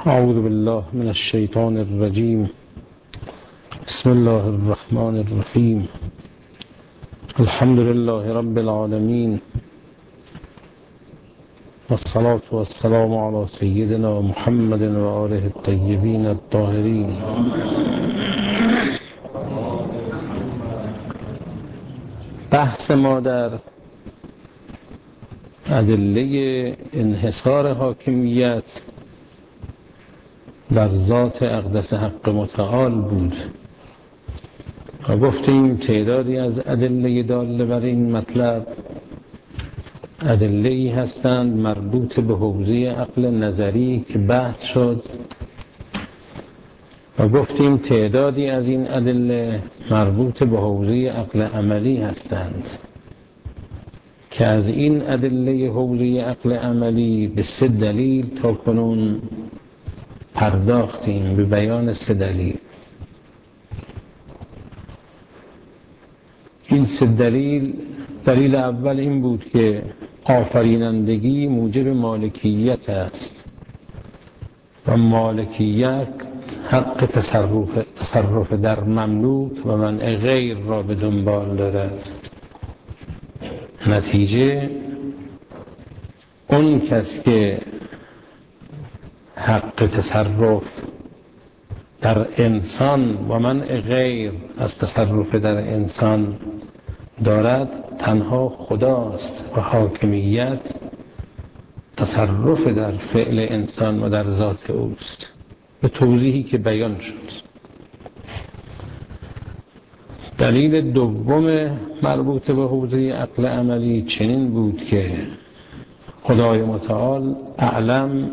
أعوذ بالله من الشيطان الرجيم. بسم الله الرحمن الرحيم. الحمد لله رب العالمين، والصلاة والسلام على سيدنا محمد وآله الطيبين الطاهرين. بحث ما در ادله انحصار حاکمیت در ذات اقدس حق متعال بود و گفتیم تعدادی از ادله داله بر این مطلب ادله‌ای هستند مربوط به حوزه عقل نظری که بحث شد و گفتیم تعدادی از این ادله مربوط به حوزه عقل عملی هستند که از این ادله حوزه عقل عملی به 3 دلیل تا کنون پرداختیم، به بیان 3 دلیل. این 3 دلیل اول این بود که آفرینندگی موجب مالکیت است و مالکیت حق تصرف در مملوک و منع غیر را به دنبال دارد. نتیجه اون کس که حق تصرف در انسان و منع غیر از تصرف در انسان دارد تنها خداست و حاکمیت تصرف در فعل انسان و در ذات اوست، به توضیحی که بیان شد. دلیل دوم مربوط به حوزه عقل عملی چنین بود که خدای متعال اعلم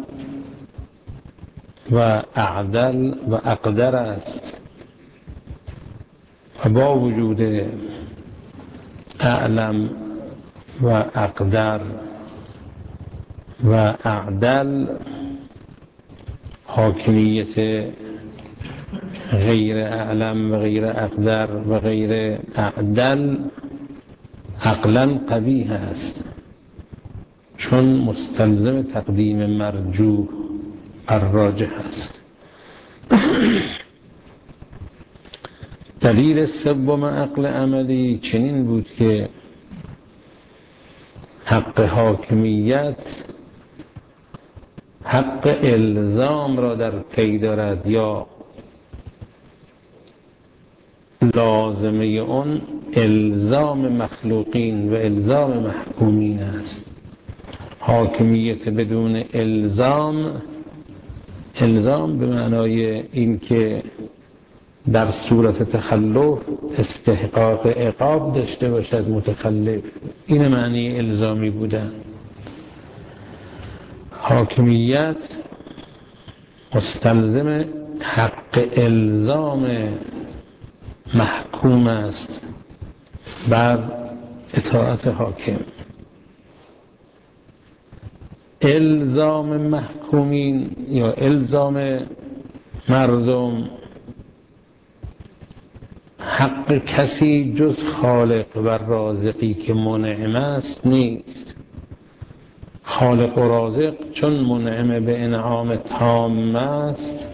و اعدل و اقدر است و با وجود اعلم و اقدر و اعدل حاکمیت غیر اعلم و غیر اقدر و غیر اعدل عقلا قبیح است، چون مستلزم تقدیم مرجوح الراجح است. دلیل سوم عقل عملی چنین بود که حق حاکمیت حق الزام را در پی دارد یا لازمه اون الزام مخلوقین و الزام محکومین است. حاکمیت بدون الزام به معنای این که در صورت تخلف استحقاق عقاب داشته باشد متخلف، این معنی الزامی بودن. حاکمیت مستلزم حق الزام محکوم است بر اطاعت حاکم. الزام محکومین یا الزام مردم حق کسی جز خالق و رازقی که منعم است نیست. خالق و رازق چون منعم به انعام تام است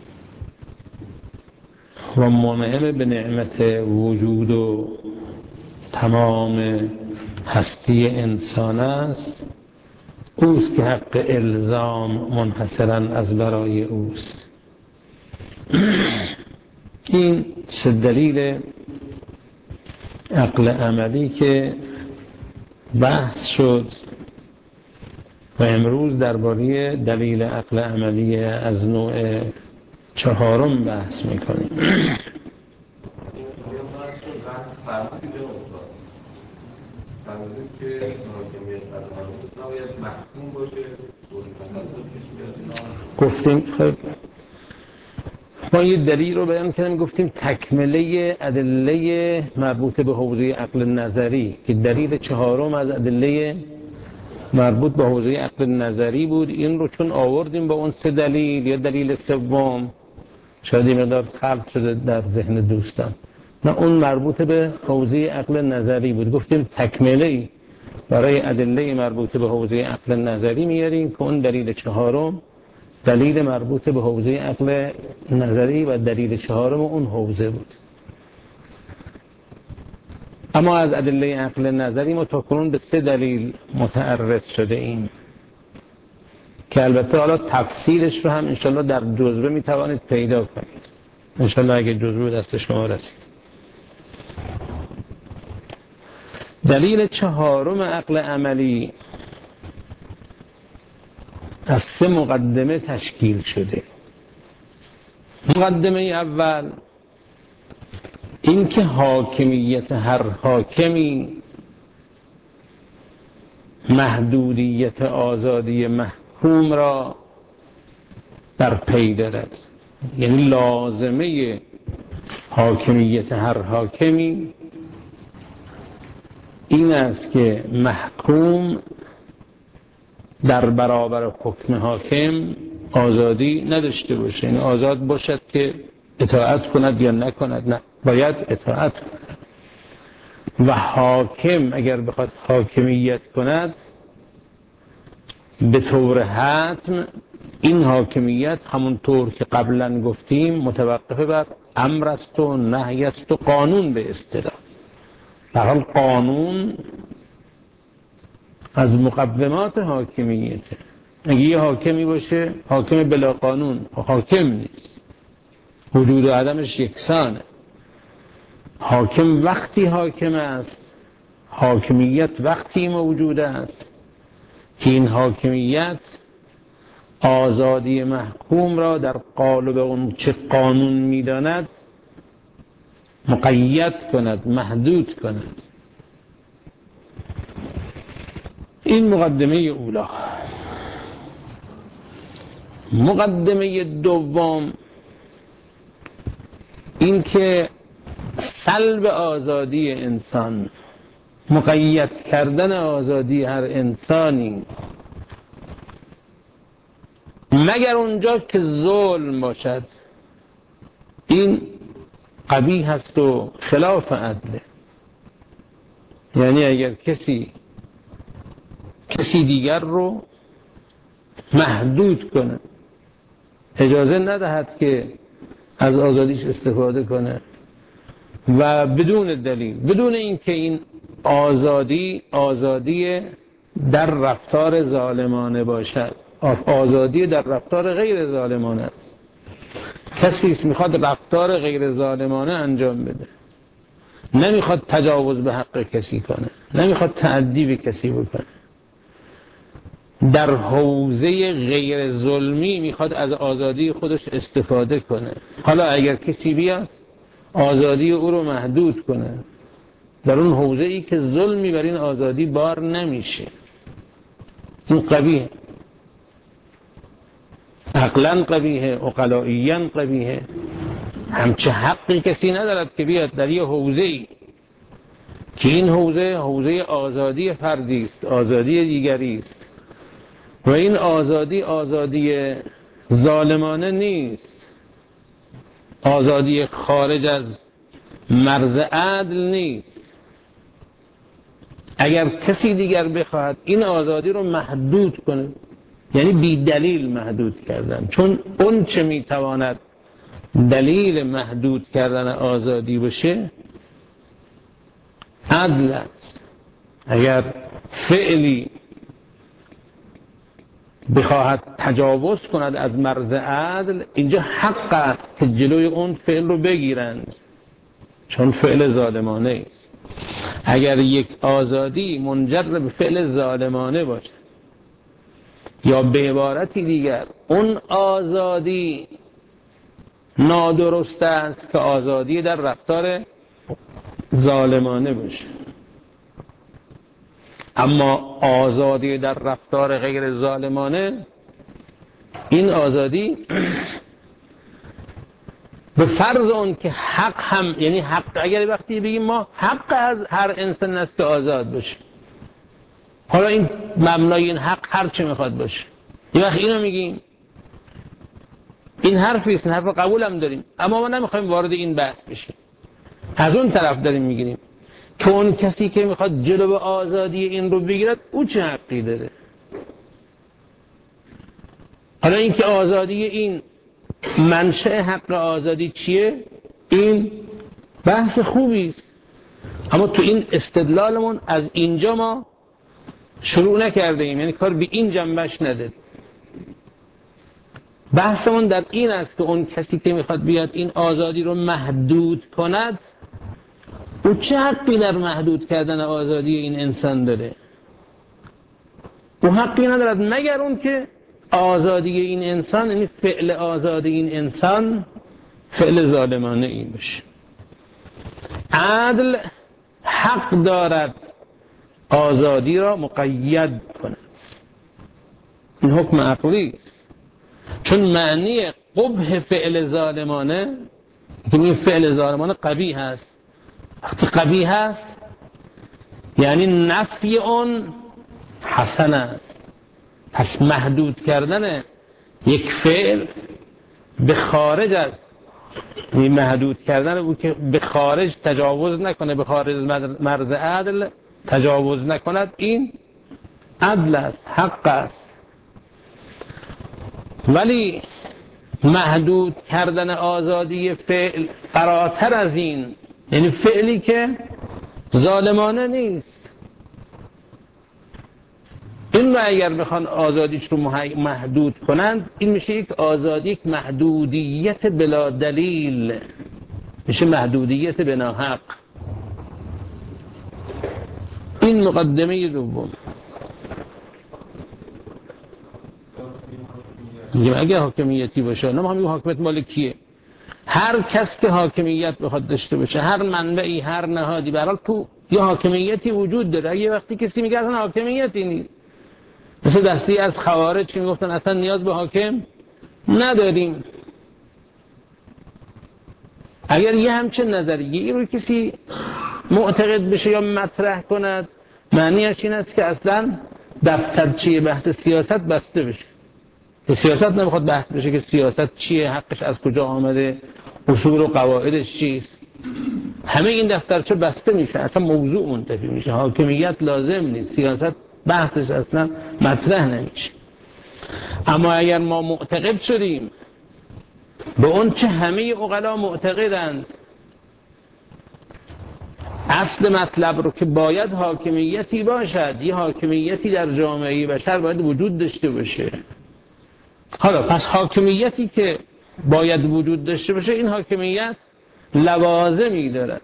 و منعم به نعمت وجود و تمام هستی انسان است، اوست که حق الزام منحصراً از برای اوست. این 3 دلیل عقل عملی که بحث شد و امروز درباره دلیل عقل عملی از نوع 4 بحث میکنیم. گفتیم خب ما یه دلیل رو بیان کردیم، گفتیم تکمله ادله مربوط به حوزه عقل نظری که دلیل 4 از ادله مربوط به حوزه عقل نظری بود. این رو چون آوردیم با اون 3 دلیل یا دلیل سوم شاید این مقدار خلط شده در ذهن دوستان، نه اون مربوط به حوزه عقل نظری بود. گفتیم تکمله برای ادله مربوط به حوزه عقل نظری میاریم که اون دلیل 4 دلیل مربوط به حوزه عقل نظری و دلیل چهارم اون حوزه بود. اما از ادله عقل نظری ما تاکنون به 3 دلیل متعرض شده ایم که البته حالا تفصیلش رو هم انشالله در جزوه میتوانید پیدا کنید، انشالله اگه جزوه دست شما رسید. دلیل چهارم عقل عملی از 3 مقدمه تشکیل شده. مقدمه اول این که حاکمیت هر حاکمی محدودیت آزادی محکوم را در پی دارد، یعنی لازمه حاکمیت هر حاکمی این است که محکوم در برابر حکم حاکم آزادی نداشته باشه، یعنی آزاد باشد که اطاعت کند یا نکند، نه، باید اطاعت کند. و حاکم اگر بخواد حاکمیت کند به طور حتم این حاکمیت همونطور که قبلا گفتیم متوقف بر امر است و نهی است و قانون به اصطلاح. در حال قانون از مقومات حاکمیته. اگه یه حاکمی باشه حاکم بلا قانون حاکم نیست، وجود و عدمش یکسانه. حاکم وقتی حاکم است، حاکمیت وقتی موجود است که این حاکمیت آزادی محکوم را در قالب اون چه قانون می‌داند مقید کند، محدود کند. این مقدمه اولی. مقدمه دوم این که سلب آزادی انسان، مقید کردن آزادی هر انسانی مگر اونجا که ظلم باشد، این قبیح هست و خلاف عدله. یعنی اگر کسی دیگر رو محدود کنه، اجازه ندهد که از آزادیش استفاده کنه و بدون دلیل، بدون اینکه این آزادی در رفتار ظالمانه باشد، آزادی در رفتار غیر ظالمانه است. کسی میخواد رفتار غیر ظالمانه انجام بده، نمیخواد تجاوز به حق کسی کنه، نمیخواد تعدی به کسی بکنه، در حوزه غیر ظلمی میخواد از آزادی خودش استفاده کنه. حالا اگر کسی بیاد آزادی او رو محدود کنه در اون حوزه ای که ظلمی بر این آزادی بار نمیشه، این قبیه، عقلاً قبیه، عقلائیاً قبیه. همچه حقی کسی ندارد که بیاد در یه حوزه ای که این حوزه آزادی فردی است، آزادی دیگری است و این آزادی ظالمانه نیست، آزادی خارج از مرز عدل نیست. اگر کسی دیگر بخواهد این آزادی رو محدود کنه، یعنی بی دلیل محدود کردن، چون اون چه میتواند دلیل محدود کردن آزادی باشه عدل است. اگر فعلی بخواهد تجاوز کند از مرز عدل، اینجا حق است که جلوی اون فعل رو بگیرند، چون فعل ظالمانه است. اگر یک آزادی منجر به فعل ظالمانه باشه یا به عبارتی دیگر اون آزادی نادرست است که آزادی در رفتار ظالمانه باشه، اما آزادی در رفتار غیر ظالمانه، این آزادی به فرض اون که حق هم، یعنی حق، اگر وقتی بگیم ما حق از هر انسان است که آزاد باشه، حالا این مبنای این حق هر چه میخواد باشه، یه وقت اینو میگیم، این حرفی است، این حرف قبول هم داریم، اما ما نمیخوایم وارد این بحث بشیم. از اون طرف داریم میگیریم که اون کسی که میخواد جلو آزادی این رو بگیرد او چه حقی داره. حالا اینکه آزادی این منشأ حق آزادی چیه؟ این بحث خوبی است، اما تو این استدلالمون از اینجا ما شروع نکرده ایم، یعنی کار به این جنبش نداریم. بحثمون در این است که اون کسی که میخواد بیاد این آزادی رو محدود کند، او چه حقی در محدود کردن آزادی این انسان داره؟ او حقی ندارد مگر اون که آزادی این انسان، یعنی فعل آزادی این انسان فعل ظالمانه این باشه. عدل حق دارد آزادی را مقید کند. این حکم عقلی است، چون معنی قبح فعل ظالمانه، که این فعل ظالمانه قبیح هست، وقتی قبیح هست یعنی نفی اون حسن است. پس محدود کردن یک فعل به خارج از این محدود کردن او که به خارج تجاوز نکنه، به خارج مرز عدل تجاوز نکند، این عدل است، حق است. ولی محدود کردن آزادی فعل فراتر از این، یعنی فعلی که ظالمانه نیست، این رو اگر بخوان آزادیش رو محدود کنند، این میشه یک آزادی، یک محدودیت بلا دلیل، میشه محدودیت بنا حق. این مقدمه دوم. میگم اگه حاکمیتی باشه، نه ما هم حاکمیت مال کیه؟ هر کس که حاکمیت بخواد داشته باشه، هر منبعی، هر نهادی، به هر حال تو یه حاکمیتی وجود داره. یه وقتی کسی میگه اصلا حاکمیتی نیست، مثل دستی از خوارج که میگفتن اصلا نیاز به حاکم نداریم. اگر یه همچین نظریه رو کسی معتقد بشه یا مطرح کند، معنیش این است که اصلا دفترچه بحث سیاست بسته بشه. که سیاست نمیخواد بحث بشه که سیاست چیه، حقش از کجا آمده، اصول و قواعدش چیست. همه این دفترچه بسته میشه، اصلا موضوع منتفی میشه. حاکمیت لازم نیست، سیاست بحثش اصلا مطرح نمیشه. اما اگر ما معتقد شدیم به اون چه همه عقلا معتقدند، اصل مطلب رو که باید حاکمیتی باشد، یه حاکمیتی در جامعه بشر باید وجود داشته باشه. حالا پس حاکمیتی که باید وجود داشته باشه، این حاکمیت لوازمی دارد.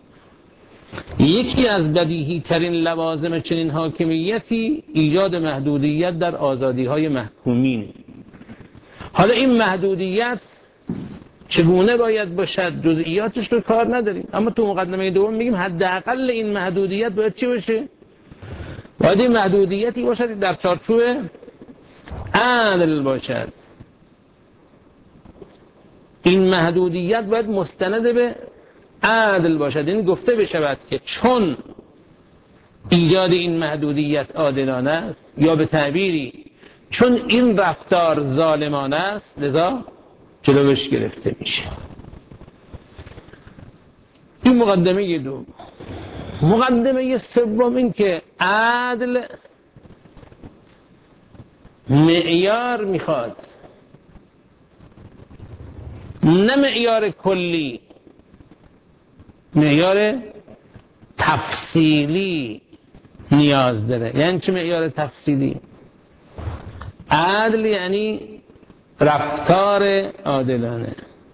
یکی از بدیهی ترین لوازم چنین حاکمیتی ایجاد محدودیت در آزادی های محکومین. حالا این محدودیت چگونه باید باشد، جزئیاتش رو کار نداریم، اما تو مقدمه دوم میگیم حداقل این محدودیت باید چی باشه؟ باید این محدودیتی باشد در چارچوب عدل باشد. این محدودیت باید مستند به عدل باشد. این گفته بشود که چون ایجاد این محدودیت عادلانه است، یا به تعبیری چون این رفتار ظالمانه است، لذا جلوش گرفته میشه. این مقدمه دوم. مقدمه سوم این که عدل معیار میخواد، نه معیار کلی، معیار تفصیلی نیاز داره. یعنی چه معیار تفصیلی؟ عدل یعنی رفتار عادلانه.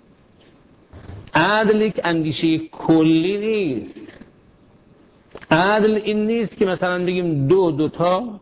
عدل یک اندیشه کلی نیست. عدل این نیست که مثلا بگیم دو تا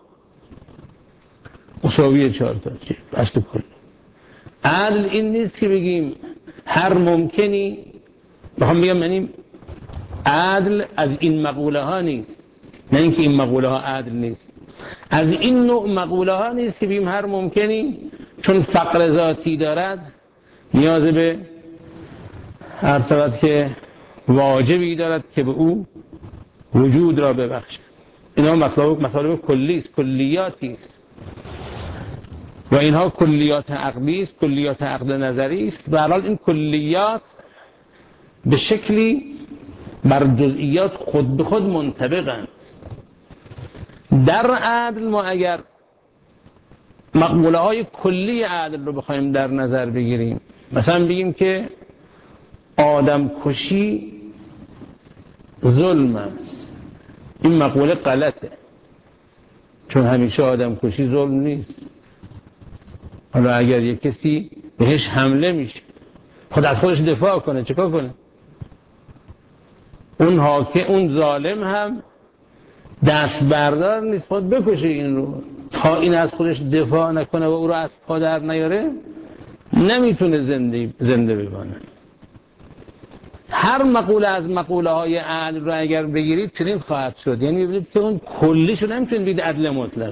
مساوی 4 تا، اصل کلی. عدل این نیست که بگیم هر ممکنی، بخوام بگم یعنی عدل از این مقوله ها نیست، نه اینکه این مقوله ها عدل نیست، از این نوع مقوله ها نیست که بگیم هر ممکنی چون فقر ذاتی دارد نیاز به هر صورت که واجبی دارد که به او وجود را ببخشد. اینا مطالب کلی است، کلیاتی است و اینها کلیات عقلی است، کلیات عقل نظری است. به هر حال این کلیات به شکلی بر جزئیات خود به خود منطبقند. در عدل ما اگر مقوله های کلی عدل رو بخوایم در نظر بگیریم، مثلا بگیم که آدم کشی ظلم است، این مقوله غلطه، چون همیشه آدم کشی ظلم نیست. حالا اگر یک کسی بهش حمله میشه خود از خودش دفاع کنه چیکار کنه؟ اون ظالم هم دست بردار نیست خود بکشه این رو، تا این از خودش دفاع نکنه و او رو از پا در نیاره نمیتونه زنده بمانه. هر مقوله از مقوله های عدل رو اگر بگیرید چنین خواهد شد، یعنی ببینید که اون کلیشو نمیتونید بگید عدل مطلق.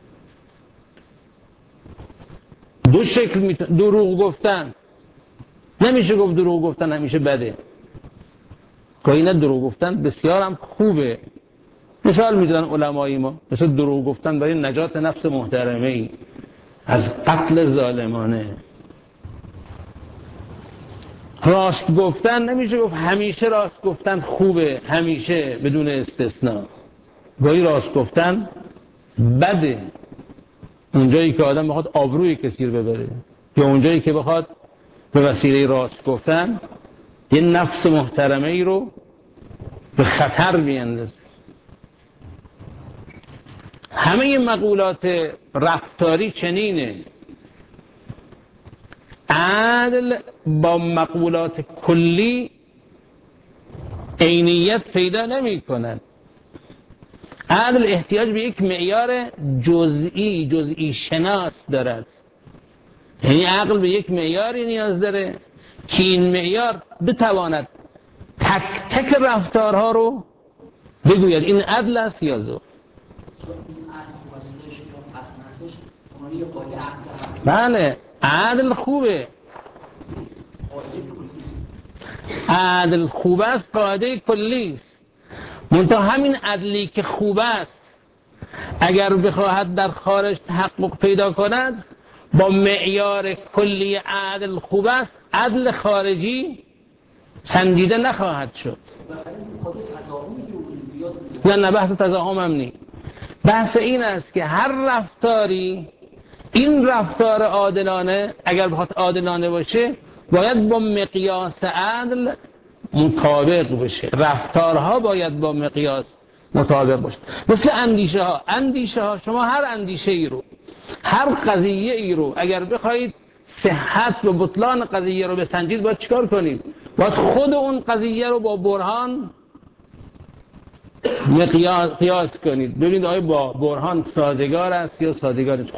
دو شکل میتونه، دروغ گفتن نمیشه گفت دروغ گفتن همیشه بده، گاهی نه دروغ گفتن بسیار هم خوبه. مثال میزنن علمای ما، مثل دروغ گفتن برای نجات نفس محترمه ای از قتل ظالمانه. راست گفتن نمیشه گفت همیشه راست گفتن خوبه، همیشه بدون استثناء. گاهی راست گفتن بده، اونجایی که آدم بخواد آبروی کسی رو ببره، یا اونجایی که بخواد به وسیله راست گفتن یه نفس محترمه ای رو به خطر بیندازه. همه مقولات رفتاری چنینه. عدل با مقولات کلی عینیت پیدا نمی کند. عدل احتیاج به یک معیار جزئی شناس دارد، یعنی عقل به یک معیاری نیاز داره که این معیار بتواند تک تک رفتارها رو بگوید این عدل است یا ظلم. بله عدل خوبه، عدل خوب است، قاعده کلی است. منتها همین عدلی که خوب است اگر بخواهد در خارج تحقق پیدا کند با معیار کلی عدل خوب است، عدل خارجی سنجیده نخواهد شد. نه بحث تضاهم هم نیست، بحث این است که هر رفتاری، این رفتار عادلانه اگر بخواد عادلانه باشه باید با مقیاس عدل مطابق باشه، رفتارها باید با مقیاس مطابق باشه. مثل اندیشه ها شما هر اندیشه ای رو، هر قضیه ای رو اگر بخواید صحت و بطلان قضیه رو بسنجید باید چیکار کنید؟ باید خود اون قضیه رو با برهان قیاس کنید، ببینید آیا با برهان سازگار است یا سازگار نیست.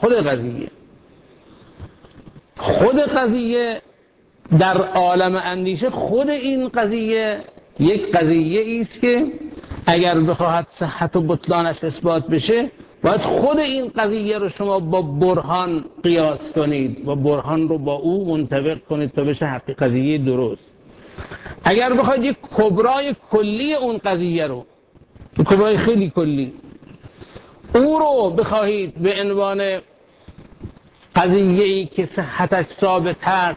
خود قضیه در عالم اندیشه، خود این قضیه یک قضیه است که اگر بخواهد صحت و بطلانش اثبات بشه باید خود این قضیه رو شما با برهان قیاس کنید و برهان رو با او منطبق کنید تا بشه حقیقت قضیه درست. اگر بخواید یک کبرای کلی اون قضیه رو، کبرای خیلی کلی، او رو بخواهید به عنوان قضیه‌ای که صحتش ثابت هست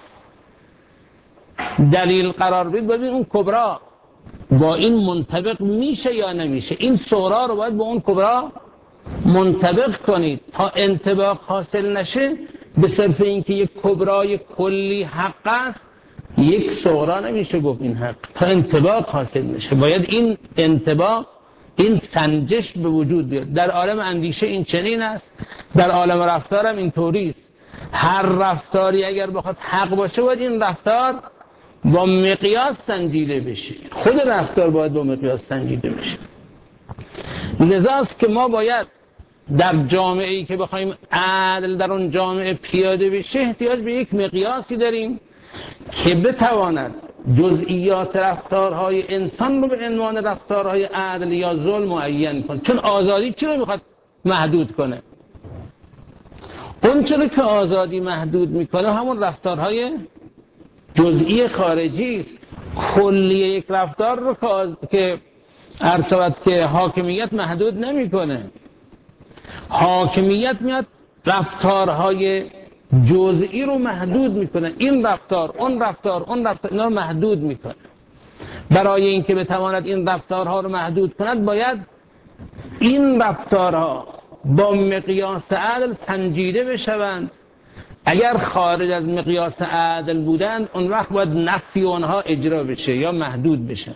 دلیل قرار بدید، ببین اون کبرا با این منطبق میشه یا نمیشه. این صغرا رو باید با اون کبرا منطبق کنید تا انطباق حاصل نشه. به صرف اینکه یک کبرای کلی حق است یک صغرا نمیشه گفت این حق، تا انطباق حاصل نشه باید این انطباق، این سنجش به وجود بیاد. در عالم اندیشه این چنین است، در عالم رفتار هم این طوری است. هر رفتاری اگر بخواد حق باشه باید این رفتار با مقیاس سنجیده بشه، خود رفتار باید با مقیاس سنجیده بشه. لذاست که ما باید در جامعه‌ای که بخوایم عدل در اون جامعه پیاده بشه احتیاج به یک مقیاسی داریم که بتواند جزئیات رفتارهای انسان رو به عنوان رفتارهای عدل یا ظلم معین کنه. چون آزادی چی رو میخواد محدود کنه؟ اون چرا که آزادی محدود میکنه همون رفتارهای جزئی خارجی است. کلیه یک رفتار رو که ارتباط که حاکمیت محدود نمیکنه. حاکمیت میاد رفتارهای جزئی رو محدود میکنه، این رفتار اون رفتار اینا رو محدود میکنه. برای اینکه بتواند این رفتارها رو محدود کند باید این رفتارها با مقیاس عدل سنجیده بشوند. اگر خارج از مقیاس عدل بودند اون وقت باید نفی اونها اجرا بشه یا محدود بشن.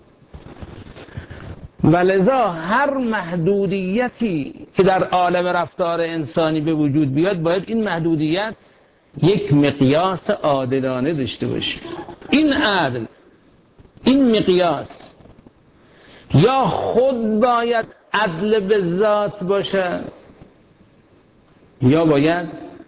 ولذا هر محدودیتی که در عالم رفتار انسانی به وجود بیاد باید این محدودیت یک مقیاس عادلانه داشته باشه. این عدل، این مقیاس یا خود باید عدل به ذات باشه یا باید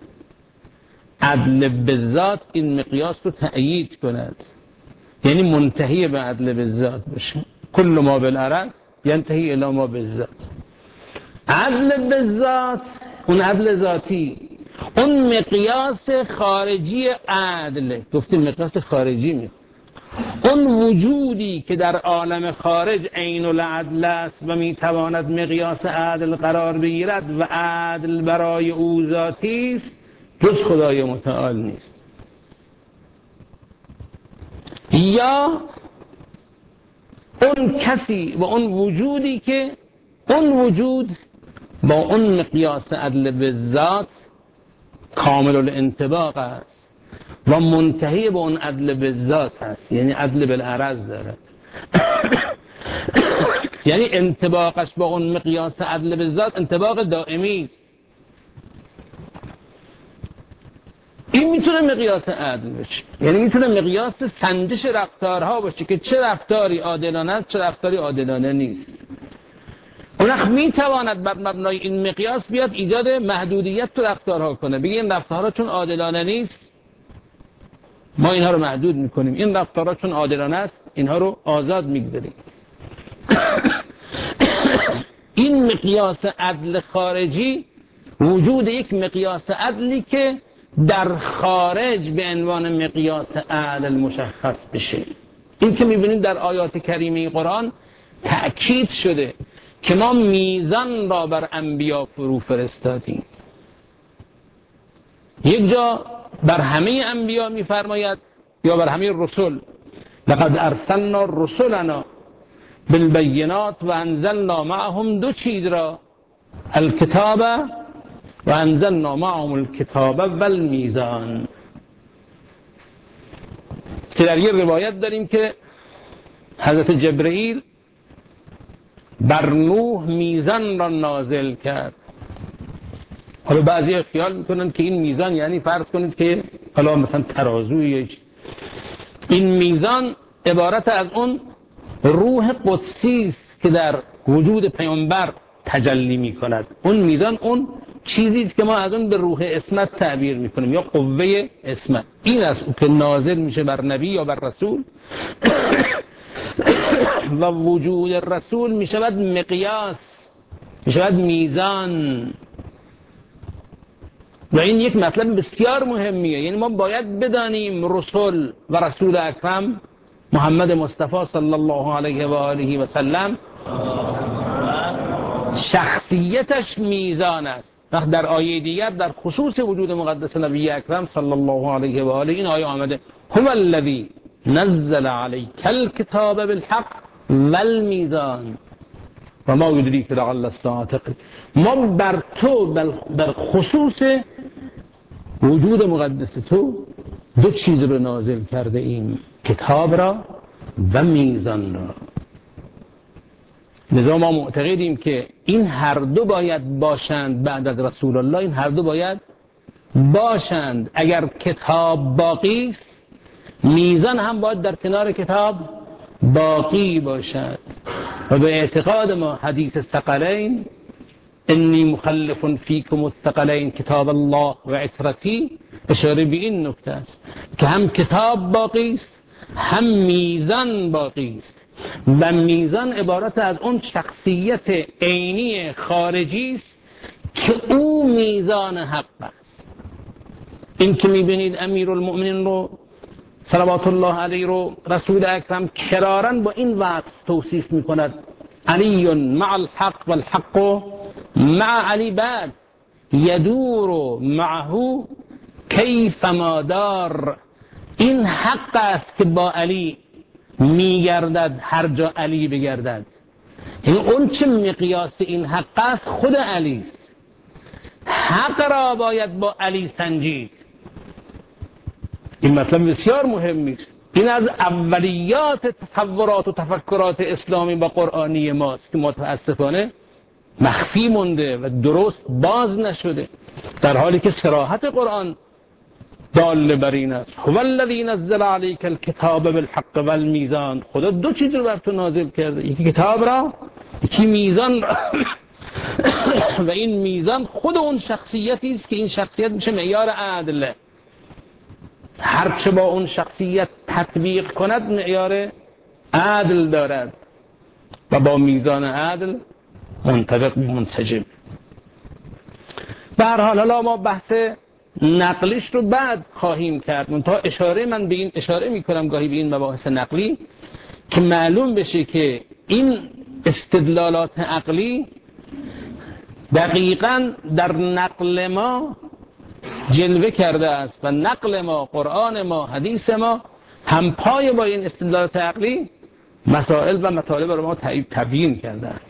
عدل به ذات این مقیاس رو تأیید کند، یعنی منتهی به عدل به ذات باشه. کل ما بالعرض ینتهی الی ما بالذات. عدل به ذات، اون عدل ذاتی، اون مقیاس خارجی عدل، گفتیم مقیاس خارجی می، اون وجودی که در عالم خارج عین العدل است و میتواند مقیاس عدل قرار بگیرد و عدل برای او ذاتی است، جز خدای متعال نیست. یا اون کسی و اون وجودی که اون وجود با اون مقیاس عدل به ذات کامل الانطباق است و منتهی به اون عدل به ذات است، یعنی عدل بالعرض دارد. یعنی انطباقش با اون مقیاس عدل به ذات انطباق دائمی است. این میتونه مقیاس عدل باشه، یعنی میتونه مقیاس سنجش رفتارها باشه که چه رفتاری عادلانه است چه رفتاری عادلانه نیست. اون وقت میتواند بر مبنای این مقیاس بیاد ایجاد محدودیت تو رفتارها کنه، بگه این رفتارها چون عادلانه نیست ما اینها رو محدود میکنیم، این رفتارها چون عادلانه است اینها رو آزاد میگذاریم. این مقیاس عدل خارجی وجود یک مقیاس عدلی که در خارج به عنوان مقیاس عدل مشخص بشه. این که میبینید در آیات کریمه قرآن تأکید شده که ما میزان را بر انبیا فرو فرستادیم. یک جا بر همه انبیا میفرماید یا بر همه رسول لقد ارسلنا رسلنا بالبینات و انزلنا معهم دو چیز را، الکتاب و انزلنا معهم الکتاب و المیزان، که در یه روایت داریم که حضرت جبرئیل بر نوح میزان را نازل کرد. حالا بعضی خیال میکنن که این میزان یعنی فرض کنید که حالا مثلا ترازوی، این میزان عبارت از اون روح قدسی است که در وجود پیامبر تجلی میکند. اون میزان اون چیزی است که ما از اون به روح اسمت تعبیر میکنیم یا قوه اسمت. این است که نازل میشه بر نبی یا بر رسول و وجود رسول میشود مقیاس، میشود میزان. و این یک مطلب بسیار مهمیه، یعنی ما باید بدانیم رسول و رسول اکرم محمد مصطفی صلی الله علیه و آله و سلم شخصیتش میزان است. وقت در آیه دیگر در خصوص وجود مقدس نبی اکرم صلی الله علیه و آله این آیه آمده هو الذی نزل علیک الکتاب بالحق والمیزان و ما یدریک لعل الساعة قریب. ما بر تو بر خصوص وجود مقدس تو دو چیز رو نازل کرده ایم، کتاب را و میزان را. لذا ما معتقدیم که این هر دو باید باشند بعد از رسول الله، این هر دو باید باشند. اگر کتاب باقی است میزان هم باید در کنار کتاب باقی باشد. و به اعتقاد ما حدیث الثقلین انی مخلف فیکم الثقلین کتاب الله و عترتی اشاره به این نکته است که هم کتاب باقی است هم میزان باقی است. و میزان عبارت از اون شخصیت عینی خارجی است که او میزان حق است. این که میبینید امیرالمؤمنین رو صلوات الله علیه رو رسول اکرم کرارن با این وصف توصیف میکند علی مع الحق والحق مع علی بعد یدور معه کیف ما دار. این حق است که با علی میگردد هر جا علی بگردد. یعنی اون چه مقیاس این حق است خود علی است. حق را باید با علی سنجید. این مطلب بسیار مهمی است. این از اولیات تصورات و تفکرات اسلامی و قرآنی ماست که متاسفانه مخفی مونده و درست باز نشده، در حالی که صراحت قرآن دال بر این است. هو الذی نزل علیک الکتاب بالحق والمیزان. خدا دو چیز رو بر تو نازل کرده، یکی کتاب را، یکی میزان را. و این میزان خود اون شخصیتی است که این شخصیت میشه معیار عدل. هر چه با اون شخصیت تطبیق کند معیار عدل دارد و با میزان عدل منطبق منسجم. به هر حال حالا ما بحث نقلیش رو بعد خواهیم کرد. تا من به این اشاره میکنم گاهی به این مباحث نقلی که معلوم بشه که این استدلالات عقلی دقیقاً در نقل ما جلوه کرده است و نقل ما، قرآن ما، حدیث ما هم پای با این استدلالات عقلی مسائل و مطالب رو ما تبیین کرده است.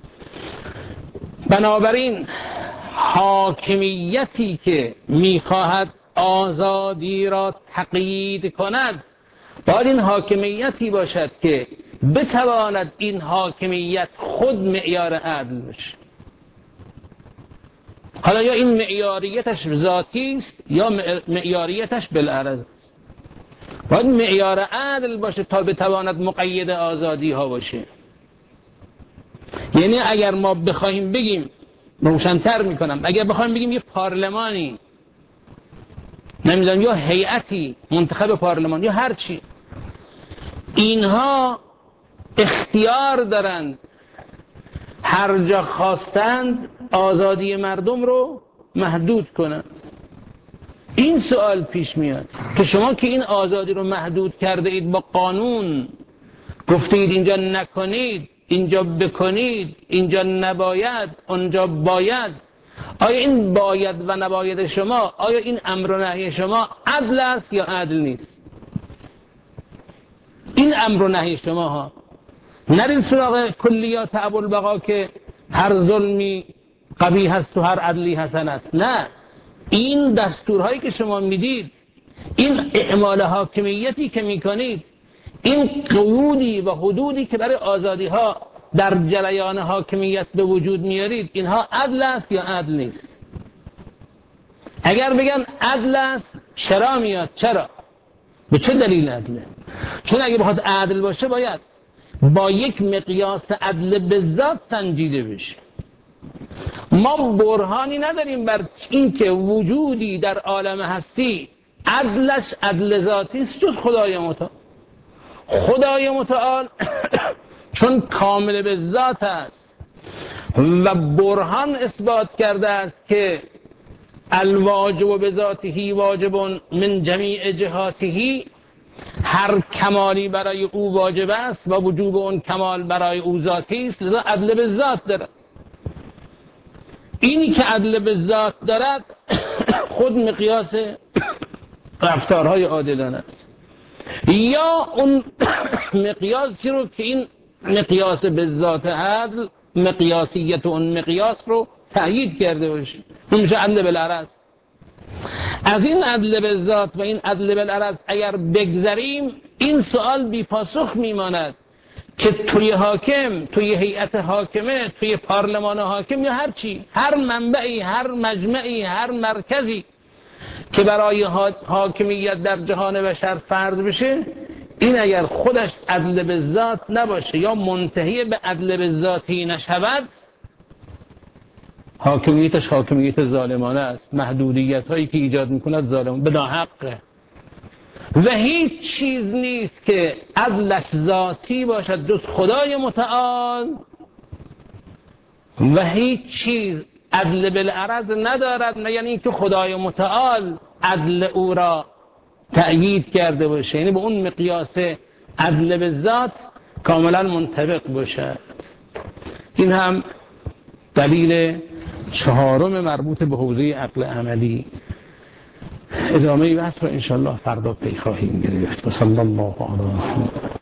بنابراین حاکمیتی که میخواهد آزادی را تقیید کند باید این حاکمیتی باشد که بتواند این حاکمیت خود معیار عدل بشه. حالا یا این معیاریتش ذاتی است یا معیاریتش بالعرض است. باید معیار عدل باشه تا بتواند مقید آزادی ها باشه. یعنی اگر ما بخوایم بگیم، روشن‌تر میکنم، اگر بخوایم بگیم یه پارلمانی، نمیدونم یا هیئتی منتخب پارلمان یا هر چی، اینها اختیار دارند هر جا خواستند آزادی مردم رو محدود کنند. این سوال پیش میاد که شما که این آزادی رو محدود کرده اید با قانون، گفتید اینجا نکنید، اینجا بکنید، اینجا نباید، اونجا باید، آیا این باید و نباید شما، آیا این امر و نهی شما عدل است یا عدل نیست؟ این امر و نهی شما ها، نرید سراغ کلیات ابوالبقا که هر ظلمی قبیح است و هر عدلی حسن است. نه، این دستورهایی که شما میدید، این اعمال حاکمیتی که میکنید، این قیودی و حدودی که برای آزادی ها در جریان حاکمیت به وجود میارید، اینها عدل است یا عدل نیست؟ اگر بگن عدل است، چرا میاد؟ چرا؟ به چه دلیل عدله؟ چون اگه بخواد عدل باشه باید با یک مقیاس عدل به ذات سنجیده بشه. ما برهانی نداریم بر این که وجودی در عالم هستی عدلش عدل ذاتی است جز خدای متعال. خدای متعال چون کامل به ذات است و برهان اثبات کرده است که الواجب به ذاته واجب من جمیع جهاته، هر کمالی برای او واجب است و وجوب اون کمال برای او ذاتی است، لذا عدل به ذات دارد. اینی که عدل به ذات دارد خود مقیاس رفتارهای عادلانه است، یا اون مقیاسی رو که این مقیاس به ذات عدل، مقیاسیت اون مقیاس رو تأیید کرده باشه، اون میشه عدل بالعرض. از این عدل به ذات و این عدل بالعرض اگر بگذریم، این سوال بی پاسخ میماند که توی حاکم، توی هیئت حاکمه، توی پارلمان حاکم یا هر چی، هر منبعی، هر مجمعی، هر مرکزی که برای حاکمیت در جهان بشر فرض بشه، این اگر خودش عدل به ذات نباشه یا منتهی به عدل به ذاتی نشود، حاکمیتش حاکمیت ظالمانه است. محدودیت هایی که ایجاد میکند ظالم به ناحقه و هیچ چیز نیست که عدلش ذاتی باشد جز خدای متعال و هیچ چیز عدل بالعرض ندارد مگر اینکه خدای متعال عدل او را تأیید کرده باشه، یعنی به اون مقیاس عدل به ذات کاملا منطبق باشه. این هم دلیل چهارم مربوط به حوزه عقل عملی. ادامه بحث رو انشاءالله فردا پی خواهیم گرفت. صلی الله علیه و